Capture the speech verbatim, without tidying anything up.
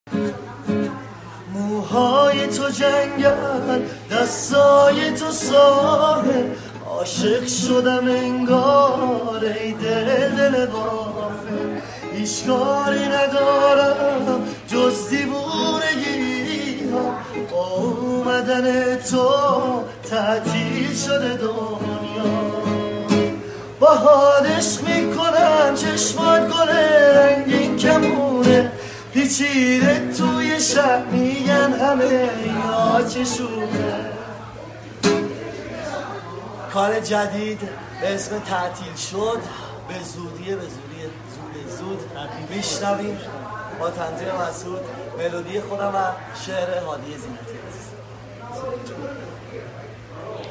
موهای تو جنگل، دستای تو ساحل، عاشق شدم انگار ای دل دل غافل. هیچ کاری ندارم جز دیوونگی ها، با اومدن تو تعطیل شده دنیا. با حالش میکنم چشمات گله رنگین کمونه، پیچیده توی شب میگن همه اینا چشونه. کار جدید به اسم تعطیل شد به زودیه به زودی زود زود میشنویم با تنظیم مسعود، ملودی خودم و شعر هادی زینتی.